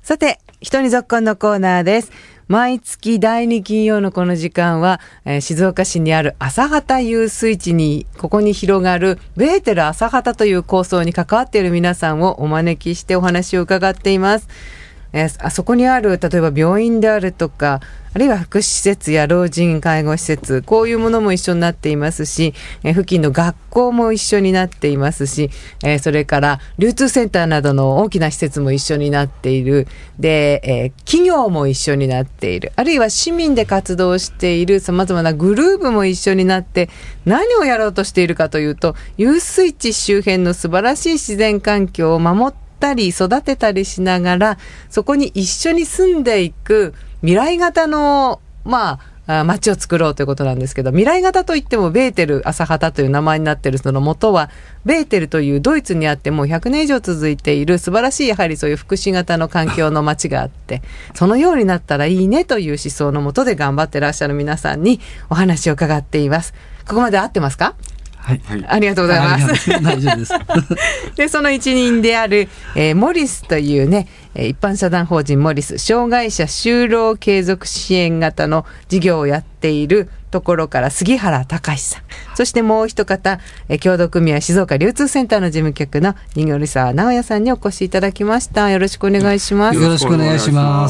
さて、人にぞっこんのコーナーです。毎月第2金曜のこの時間は、静岡市にある朝畑遊水地に、ここに広がるベーテル朝畑という構想に関わっている皆さんをお招きしてお話を伺っています。あそこにある例えば病院であるとか、あるいは福祉施設や老人介護施設、こういうものも一緒になっていますし、付近の学校も一緒になっていますし、それから流通センターなどの大きな施設も一緒になっている。で、企業も一緒になっている。あるいは市民で活動している様々なグループも一緒になって、何をやろうとしているかというと、遊水地周辺の素晴らしい自然環境を守ったり育てたりしながら、そこに一緒に住んでいく未来型の街を作ろうということなんですけど、未来型といってもベーテル朝畑という名前になっているその元はベーテルというドイツにあってもう100年以上続いている素晴らしいやはりそういう福祉型の環境の街があって、そのようになったらいいねという思想のもとで頑張ってらっしゃる皆さんにお話を伺っています。ここまで合ってますか？ はい、 ありがとうございます。 大丈夫です。 で、その一人である、モリスというね、一般社団法人モリス、障害者就労継続支援型の事業をやっているところから杉原隆さん、そしてもう一方、協同組合静岡流通センターの事務局の二森沢直也さんにお越しいただきました。よろしくお願いします。 よろしくお願いします。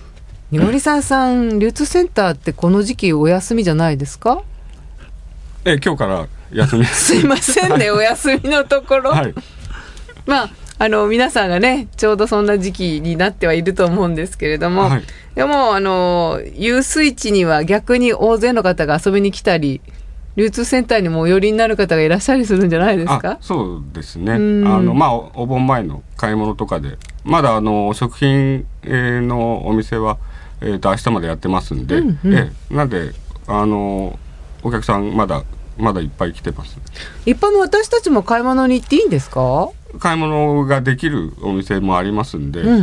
二森沢さん、流通センターってこの時期お休みじゃないですか？ 今日から休みすいませんね、お休みのところ、はい、皆さんがねちょうどそんな時期になってはいると思うんですけれども、はい、でも遊水地には逆に大勢の方が遊びに来たり、流通センターにもお寄りになる方がいらっしゃりするんじゃないですか？ そうですね。お盆前の買い物とかでまだ食品のお店は、明日までやってますんで、なんでお客さんまだいっぱい来てます。 一般の私たちも買い物に行っていいんですか？ 買い物ができるお店もありますんで、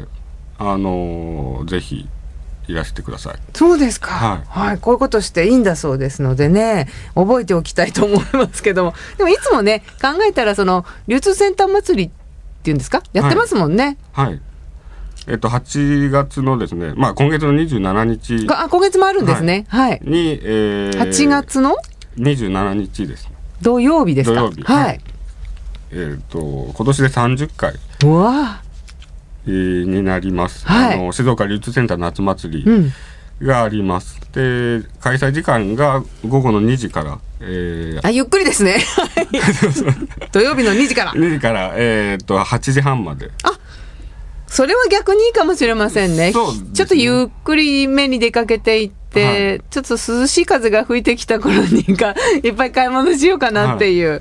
ぜひいらしてください。 そうですか、はい、こういうことしていいんだそうですのでね、覚えておきたいと思いますけども、でもいつもね考えたらその流通センター祭りっていうんですか、やってますもんね。はい、 8月のですね、今月の27日今月もあるんですね。はい。 に、 8月の 27日ですね。 土曜日ですか？ 土曜日。 はい。 今年で30回になります。はい、静岡流通センター夏祭りがあります。で、開催時間が午後の2時から。 ゆっくりですね。土曜日の2時から。 2時から、8時半まで。 それは逆にいいかもしれませんね。ちょっとゆっくりめに出かけていって、ちょっと涼しい風が吹いてきた頃にいっぱい買い物しようかなっていう。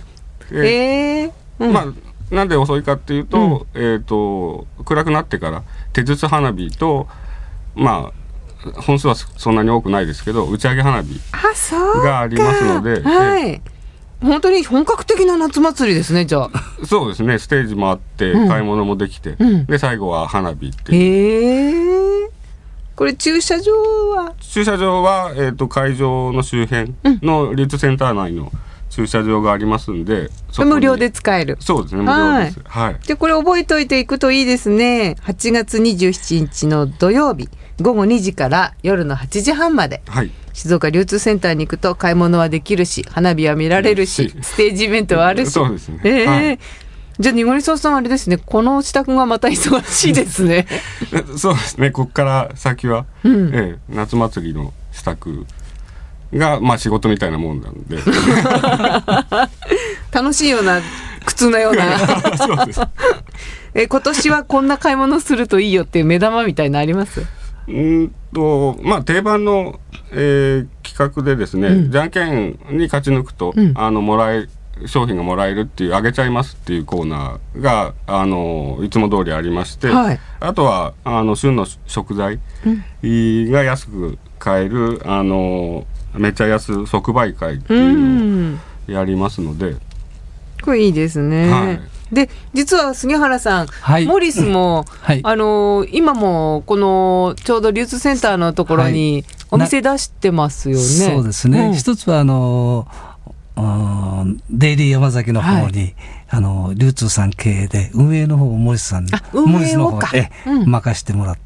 なんで遅いかっていうと、暗くなってから手筒花火と本数はそんなに多くないですけど打ち上げ花火がありますので、 本当に本格的な夏祭りですね。じゃあそうですね。ステージもあって、買い物もできて、で最後は花火っていう。 これ駐車場は会場の周辺の流通センター内の駐車場がありますんで、 無料で使える。 そうですね、無料です。はい。 でこれ覚えておいていくといいですね。8月27日の土曜日午後2時から夜の8時半まで、はい、静岡流通センターに行くと買い物はできるし、花火は見られるし、ステージイベントはあるし。 そうですね。はい、 じゃあ二森荘さんあれですね、この支度がまた忙しいですね。 そうですね。ここから先は、夏祭りの支度が仕事みたいなもんなんで楽しいような苦痛なようなそうです。 今年はこんな買い物するといいよっていう目玉みたいなのあります？ 定番の、企画でですね、じゃんけんに勝ち抜くと、商品がもらえるっていうあげちゃいますっていうコーナーがいつも通りありまして、あとは旬の食材が安く買えるめっちゃ安即売会っていうのをやりますので、 これいいですね。で実は杉原さん、モリスも、今もこのちょうど流通センターのところにお店出してますよね。 そうですね。一つはデイリー山崎の方に、 流通さん経営で運営の方をモリスさんにモリスの方へ任せてもらって、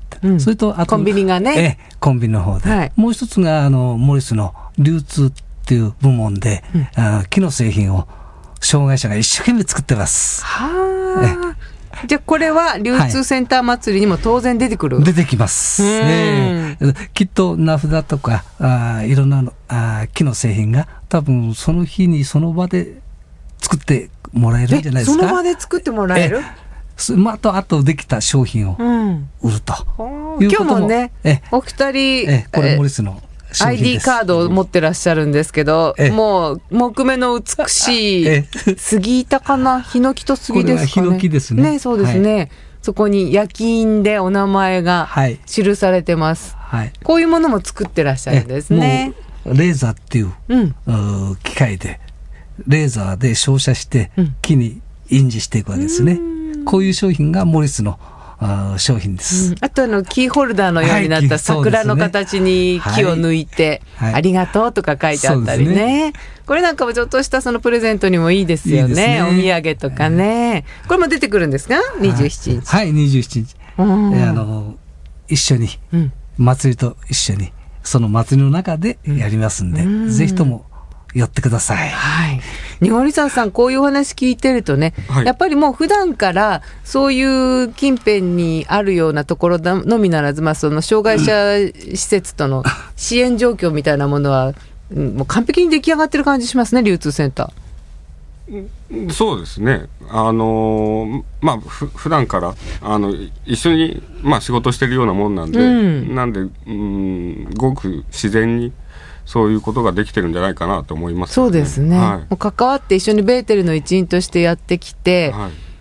それとあとコンビニがね、 コンビニの方で、 はい、もう一つがモリスの流通っていう部門で、木の製品を障害者が一生懸命作ってます。 はあ。じゃあこれは流通センター祭りにも当然出てくる、 出てきます。きっと名札とかいろんな木の製品が多分その日にその場で作ってもらえるんじゃないですか。 その場で作ってもらえる。 あとできた商品を売るということも、 今日もねお二人、 これモリスの ID カードを持ってらっしゃるんですけど、もう木目の美しい杉板かな、ヒノキと杉ですかね。 これはヒノキですね。 そうですね、はい、そこに焼き印でお名前が記されてます、はい、こういうものも作ってらっしゃるんですね。 もうレーザーっていう、機械でレーザーで照射して木に印字していくわけですね。こういう商品がモリスの商品です。 あとキーホルダーのようになった桜の形に木を抜いて、ありがとうとか書いてあったりね。これなんかもちょっとしたそのプレゼントにもいいですよね。お土産とかね。これも出てくるんですか？27日。 はい、27日。一緒に、祭りと一緒にその祭りの中でやりますんで、ぜひとも寄ってください。 はい。にごりさんこういうお話聞いてるとね、やっぱりもう普段からそういう近辺にあるようなところのみならず、その障害者施設との支援状況みたいなものは、もう完璧に出来上がってる感じしますね、流通センター。そうですね。普段から一緒に仕事してるようなもんなんで、ごく自然にそういうことができてるんじゃないかなと思います、ね。 そうですね。もう関わって一緒にベーテルの一員としてやってきて、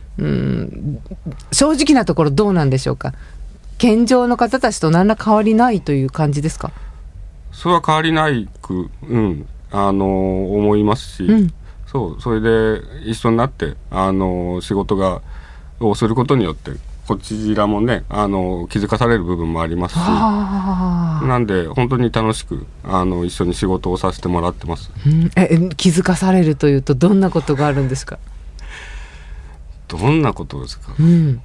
正直なところどうなんでしょうか。健常の方たちと何ら変わりないという感じですか。 それは変わりないく、思いますし、それで一緒になって仕事をすることによってこちらもね気づかされる部分もありますし、なんで本当に楽しく一緒に仕事をさせてもらってます。 気づかされるというとどんなことがあるんですか？ どんなことですか？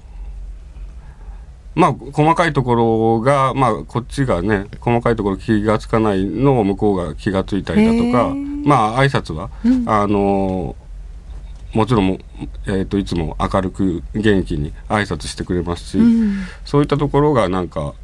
細かいところが、こっちがね細かいところ気がつかないのを向こうが気がついたりだとか、挨拶は、もちろんいつも明るく元気に挨拶してくれますし、そういったところがなんか、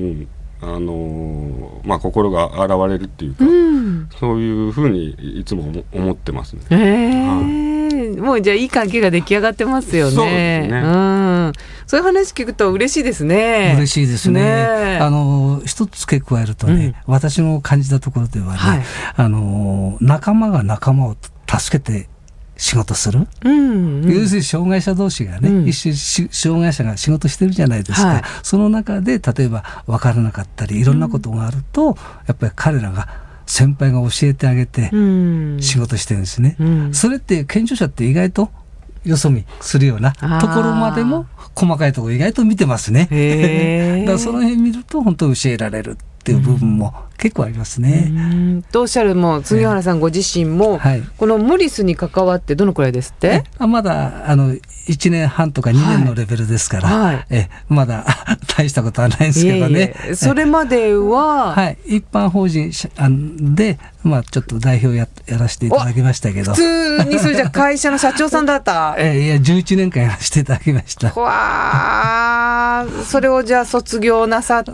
心が洗われるっていうか、そういうふうにいつも思ってますね。 もうじゃあいい関係が出来上がってますよね。そうですね。そういう話聞くと嬉しいですね。 嬉しいですね。一つ付け加えるとね、私の感じたところではね、仲間が仲間を助けて仕事する、要するに障害者同士がね、一緒に障害者が仕事してるじゃないですか、その中で例えば分からなかったりいろんなことがあると、やっぱり彼らが先輩が教えてあげて仕事してるんですね、それって健常者って意外とよそ見するようなところまでも細かいところ意外と見てますね。だからその辺見ると本当に教えられるっていう部分も結構ありますね。 とおっしゃるも杉原さんご自身も、このモリスに関わってどのくらいですって？ まだ1年半とか2年のレベルですから、まだ大したことはないんですけどね。 それまでは、 一般法人で、ちょっと代表やらせていただきましたけど、 普通にそれじゃ会社の社長さんだったいや11年間やらせていただきました。 それをじゃあ卒業なさって、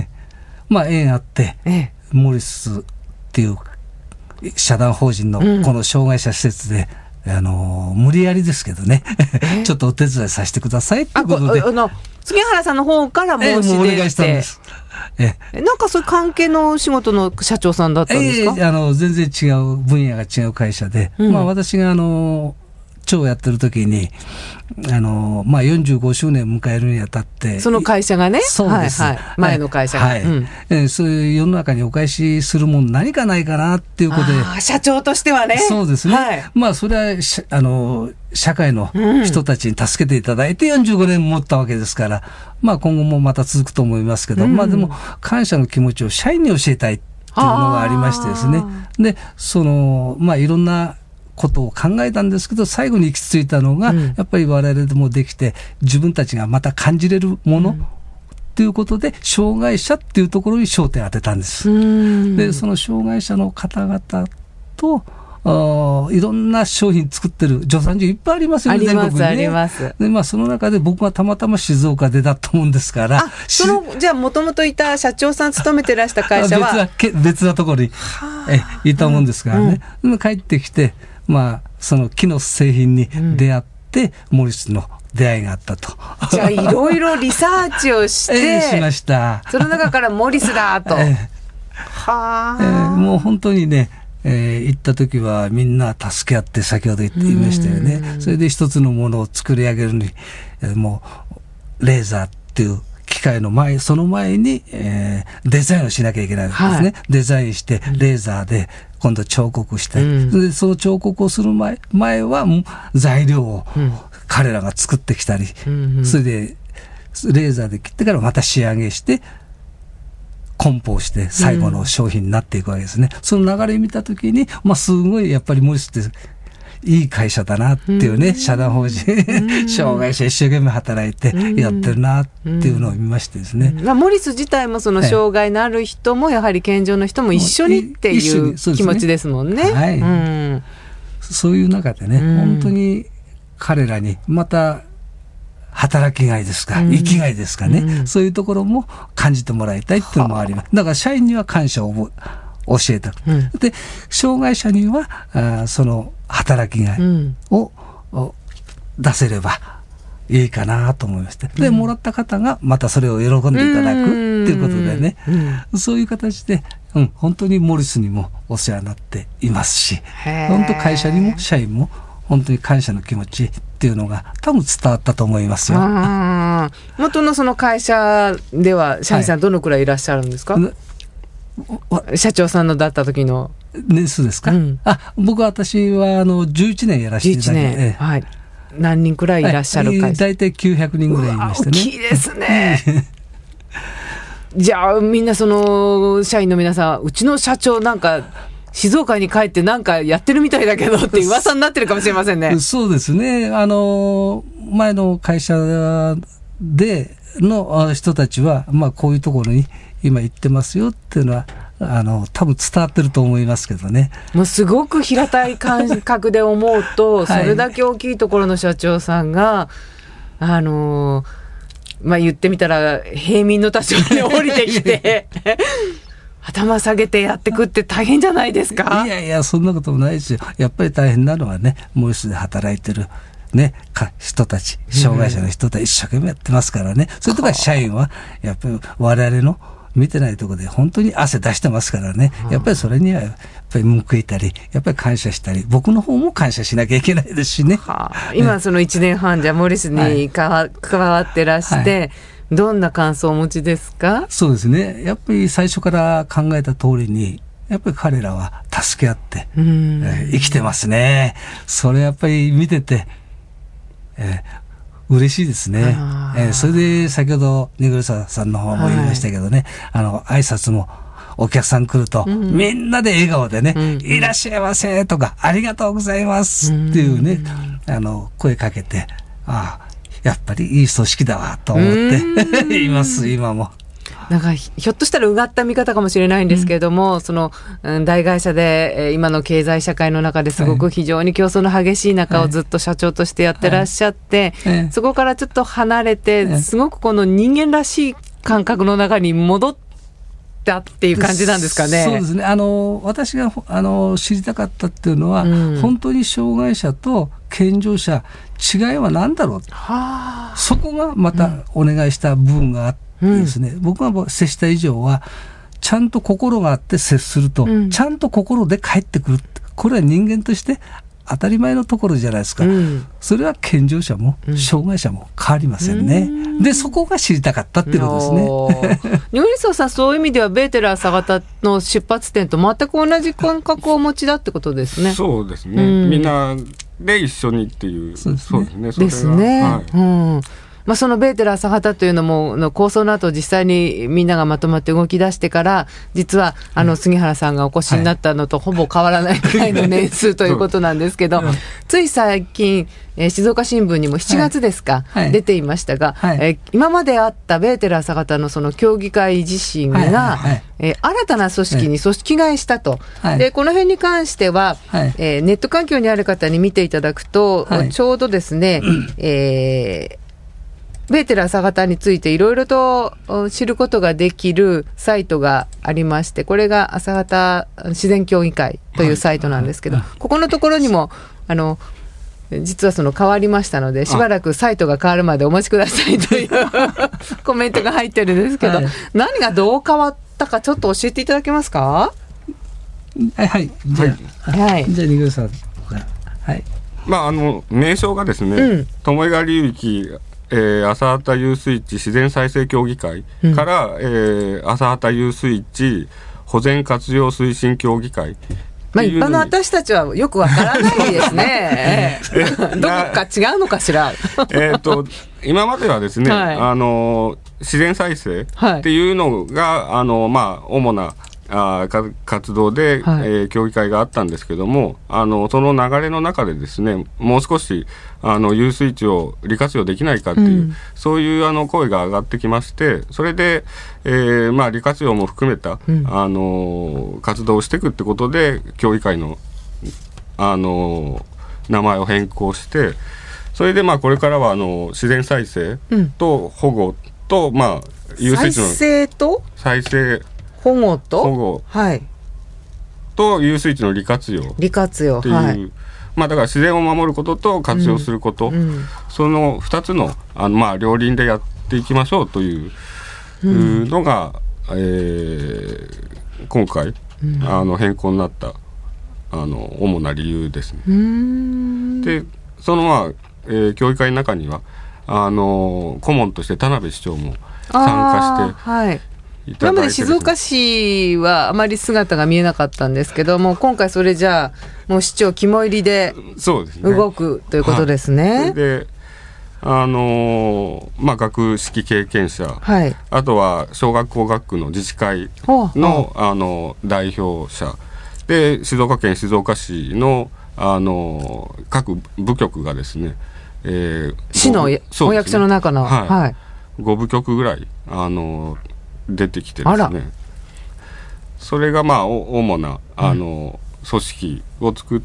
縁あって、モリスっていう社団法人のこの障害者施設で、無理やりですけどね、ちょっとお手伝いさせてくださいっていうことで、 杉原さんの方から申し出て、 お願いしたんです。 なんかそういう関係の仕事の社長さんだったんですか？ 全然違う分野が違う会社で、私が町をやってる時に45周年迎えるにあたってその会社がね、 そうです、 前の会社が、 そういう世の中にお返しするもの何かないかなっていうことで、 社長としてはね、 そうですね、それは社会の人たちに助けていただいて45年持ったわけですから、今後もまた続くと思いますけど、でも感謝の気持ちを社員に教えたいっていうのがありましてですね、でいろんなことを考えたんですけど、最後に行き着いたのが、やっぱり我々でもできて、自分たちがまた感じれるもの、ということで、障害者っていうところに焦点を当てたんです。で、その障害者の方々と、いろんな商品作ってる助産所いっぱいありますよね、全国にね。 あります。 で、その中で僕がたまたま静岡でだったもんですから。 じゃあ、もともといた社長さん勤めてらした会社は別なところにいたもんですからね。帰ってきて、その木の製品に出会って、モリスの出会いがあったと。 じゃあ、いろいろリサーチをして、 しました。 その中からモリスだと。 もう本当にね、行った時はみんな助け合って先ほど言っていましたよね。それで一つのものを作り上げるに、もうレーザーっていう機械のその前に、デザインをしなきゃいけないんですね。デザインしてレーザーで今度彫刻して、でその彫刻をする前は材料を彼らが作ってきたり、それでレーザーで切ってからまた仕上げして梱包して最後の商品になっていくわけですね。その流れを見たときに、すごいやっぱりモリスっていい会社だなっていうね、社団法人、障害者一生懸命働いてやってるなっていうのを見ましてですね。 モリス自体もその障害のある人もやはり健常の人も一緒にっていう気持ちですもんね。 そういう中でね、本当に彼らにまた働きがいですか、生きがいですかね、そういうところも感じてもらいたいっていうのもあります。だから社員には感謝を教えた、で障害者にはその働きがいを出せればいいかなと思いまして、でもらった方がまたそれを喜んでいただくっていうことでね、そういう形で、本当にモリスにもお世話になっていますし、本当会社にも社員も本当に感謝の気持ちっていうのが多分伝わったと思いますよ。 元のその会社では社員さんどのくらいいらっしゃるんですか？社長さんのだった時の年数ですか？私は11年やらせていただいて、 はい、何人くらいいらっしゃる会社？ 大体900人ぐらいいましてね。 大きいですね。じゃあみんなその社員の皆さん、うちの社長なんか静岡に帰ってなんかやってるみたいだけどって噂になってるかもしれませんね。 そうですね。前の会社での人たちは、こういうところに今行ってますよっていうのは多分伝わってると思いますけどね。 もうすごく平たい感覚で思うと、それだけ大きいところの社長さんが言ってみたら平民の立場に降りてきて頭下げてやってくって大変じゃないですか？ いやいや、そんなこともないですよ。やっぱり大変なのはね、モリスで働いてるね、人たち、障害者の人たち一生懸命やってますからね。そういうところは社員はやっぱり我々の見てないところで本当に汗出してますからね。やっぱりそれにはやっぱり報いたり、やっぱり感謝したり、僕の方も感謝しなきゃいけないですしね。 今その1年半じゃモリスに関わってらして、どんな感想をお持ちですか？ そうですね。やっぱり最初から考えた通りに、やっぱり彼らは助け合って、生きてますね。それやっぱり見てて、嬉しいですね。それで先ほどニグルサさんの方も言いましたけどね、挨拶もお客さん来ると、みんなで笑顔でね、いらっしゃいませとか、ありがとうございますっていうね、声かけて、やっぱりいい組織だわと思っています、今も。 なんかひょっとしたらうがった見方かもしれないんですけれども、その大会社で今の経済社会の中ですごく非常に競争の激しい中をずっと社長としてやってらっしゃって、そこからちょっと離れて、すごくこの人間らしい感覚の中に戻ったっていう感じなんですかね。 そうですね。私が知りたかったっていうのは、本当に障害者と健常者違いは何だろう、そこがまたお願いした部分があってですね、僕が接した以上はちゃんと心があって接すると、ちゃんと心で帰ってくる。これは人間として当たり前のところじゃないですか。それは健常者も障害者も変わりませんね。でそこが知りたかったっていうことですね。 ニョリソさん、そういう意味ではベーテル朝方の出発点と全く同じ感覚をお持ちだってことですね。 そうですね、みんなで一緒にっていう。そうですね。 ですね。 そのベーテル朝畑というのもの構想の後、実際にみんながまとまって動き出してから、実は杉原さんがお越しになったのとほぼ変わらないくらいの年数ということなんですけど、つい最近、静岡新聞にも7月ですか、出ていましたが、今まであったベーテル朝畑のその協議会自身が、新たな組織に組織替えしたと。でこの辺に関しては、ネット環境にある方に見ていただくと、ちょうどですね、ベーテル朝畑についていろいろと知ることができるサイトがありまして、これが朝畑自然協議会というサイトなんですけど、ここのところにも実は変わりましたので、しばらくサイトが変わるまでお待ちくださいというコメントが入ってるんですけど、何がどう変わったかちょっと教えていただけますか？ はいじゃあ二宮さん名称がですね、巴川流域朝畑遊水地自然再生協議会から、朝畑遊水地保全活用推進協議会、 一般の私たちはよくわからないですね。どこか違うのかしら。 今まではですね、自然再生っていうのが、主な活動で、協議会があったんですけども、その流れの中でですね、もう少し遊水地を利活用できないかっていう、そういう声が上がってきまして、それで、利活用も含めた、活動をしていくってことで協議会の、名前を変更して、それでこれからは自然再生と保護と、遊水地の再生保護と遊水地の利活用っていう、だから自然を守ることと活用すること、その2つの、両輪でやっていきましょうというのが、今回変更になった主な理由ですね。でその協議会の中には顧問として田辺市長も参加して、 今まで静岡市はあまり姿が見えなかったんですけども、今回それじゃあもう市長肝入りで動くということですね。 で学識経験者、あとは小学校学区の自治会の、代表者で、静岡県静岡市の、各部局がですね、 市のお役所の中の、 5部局ぐらい出てきてですね、それが主な組織を作って、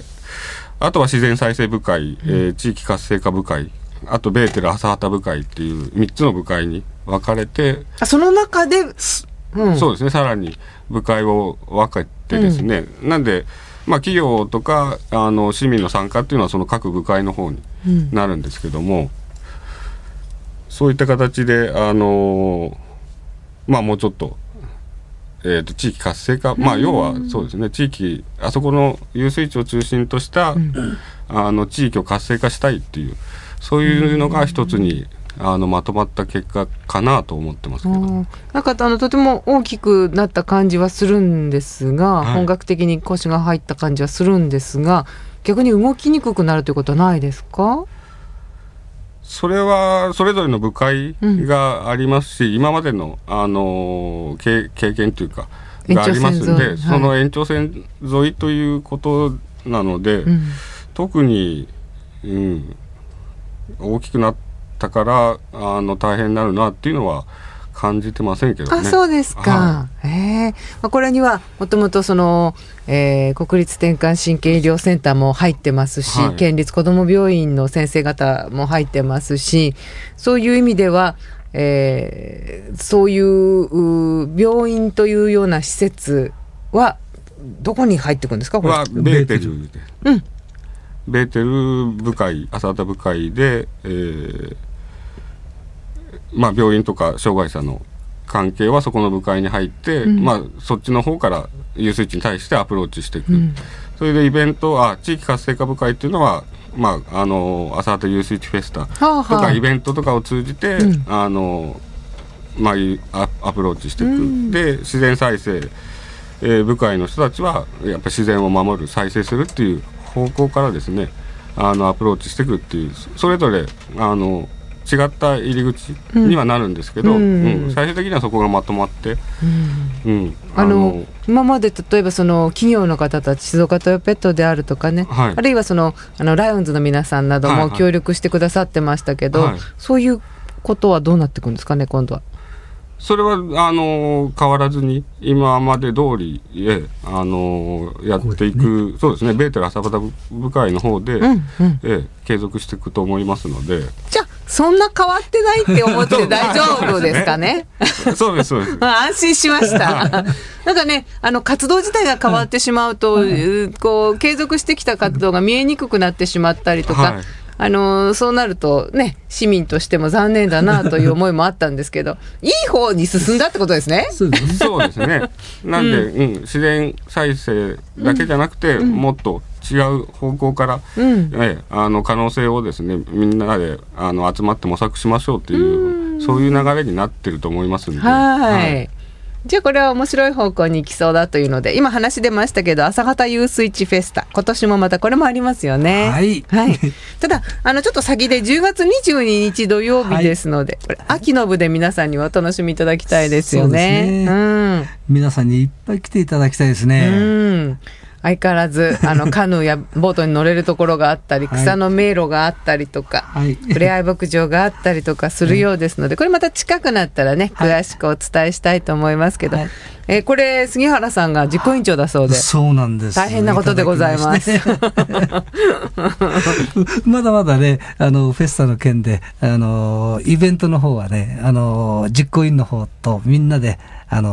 あとは自然再生部会、地域活性化部会、あとベーテル朝畑部会っていう3つの部会に分かれて、 その中で、 そうですね、さらに部会を分けてですね、なんで企業とか市民の参加っていうのはその各部会の方になるんですけども、そういった形でもうちょっと、地域活性化、要はそうですね、地域、あそこの遊水地を中心とした、地域を活性化したいっていう、そういうのが一つにまとまった結果かなと思ってますけど、 なんかとても大きくなった感じはするんですが、本格的に腰が入った感じはするんですが、逆に動きにくくなるということはないですか？ それはそれぞれの部会がありますし、今までの、経験というかがありますので、その延長線沿いということなので、特に、大きくなったから大変になるなっていうのは感じてませんけどね。 そうですか。これにはもともと国立転換神経医療センターも入ってますし、県立こども病院の先生方も入ってますし、そういう意味では、そういう病院というような施設はどこに入ってくるんですか？これはベーテルで、ベーテル部会、朝畑部会で、病院とか障害者の関係はそこの部会に入って、そっちの方から遊水地に対してアプローチしていく、それでイベント、地域活性化部会っていうのは、朝畑遊水地フェスタとかイベントとかを通じて、アプローチしていく、で自然再生、部会の人たちはやっぱり自然を守る、再生するっていう方向からですね、アプローチしていくっていう、それぞれ違違った入り口にはなるんですけど、最終的にはそこがまとまって、 今まで例えばその企業の方たち、静岡トヨペットであるとかね、あるいはそのライオンズの皆さんなども協力してくださってましたけど、そういうことはどうなっていくんですかね、今度は。 それは変わらずに今まで通りやっていく、そうですね、ベーテル朝方部会の方で、継続していくと思いますので。 じゃあそんな変わってないって思って大丈夫ですかね。 そうですそうです。 安心しました。なんかね、活動自体が変わってしまうと、こう継続してきた活動が見えにくくなってしまったりとか、そうなるとね、市民としても残念だなという思いもあったんですけど、いい方に進んだってことですね。 そうですね。なんで、自然再生だけじゃなくて、もっと違う方向から、可能性をですね、みんなで集まって模索しましょうという、そういう流れになってると思いますので。 じゃあこれは面白い方向に行きそうだというので、今話出ましたけど、朝方遊水地フェスタ、今年もまたこれもありますよね。ただちょっと先で10月22日土曜日ですので、これ秋の部で皆さんにはお楽しみいただきたいですよね。 皆さんにいっぱい来ていただきたいですね。 相変わらずカヌーやボートに乗れるところがあったり、草の迷路があったりとか、ふれあい牧場があったりとかするようですので、これまた近くなったらね、詳しくお伝えしたいと思いますけど、これ杉原さんが実行委員長だそうで、 そうなんです、 大変なことでございます。 まだまだね、フェスタの件でイベントの方はね、実行委員の方とみんなで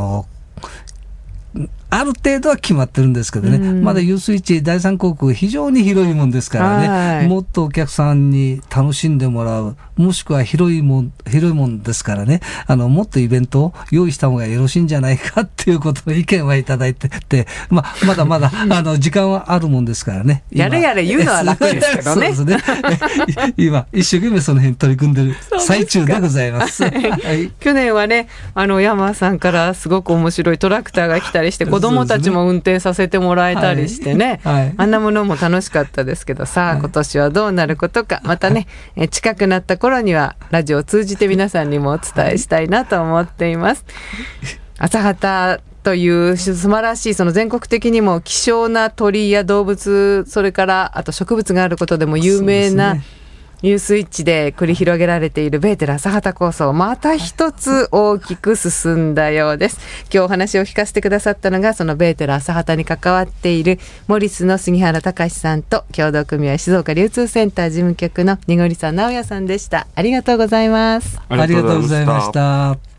ある程度は決まってるんですけどね、まだ遊水地第三航空非常に広いもんですからね、もっとお客さんに楽しんでもらう、もしくは広いもんですからね、もっとイベントを用意した方がよろしいんじゃないかっていうことの意見はいただいてて、まだまだ時間はあるもんですからね。 やれやれ言うのは楽ですけどね。 そうですね。今一生懸命その辺取り組んでる最中でございます。 去年はね、山さんからすごく面白いトラクターが来たりして、子供たちも運転させてもらえたりしてね、あんなものも楽しかったですけど、さあ今年はどうなることか、またね、近くなった頃にはラジオを通じて皆さんにもお伝えしたいなと思っています。朝方という素晴らしい、その全国的にも希少な鳥や動物、それからあと植物があることでも有名な遊水地で繰り広げられているベーテル朝方構想、また一つ大きく進んだようです。今日お話を聞かせてくださったのが、そのベーテル朝方に関わっているモリスの杉原隆さんと、協同組合静岡流通センター事務局のにごりさん直也さんでした。ありがとうございます。 ありがとうございました。